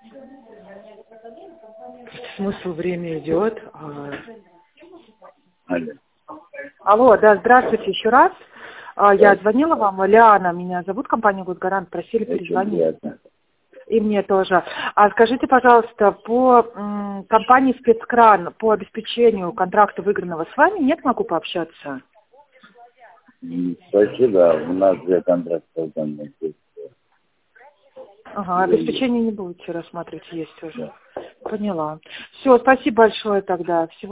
Смысл, время идет. Алло. Алло, да, здравствуйте еще раз. Я звонила вам, Лиана, меня зовут, компания «Госгарант», просили Очень перезвонить. приятно. И мне тоже. Скажите, пожалуйста, по компании «Спецкран», по обеспечению контракта выигранного с вами нет, могу пообщаться? Спасибо, у нас для контракта там есть. Ага, обеспечение не будете рассматривать, есть уже. Поняла. Все, спасибо большое тогда. Всего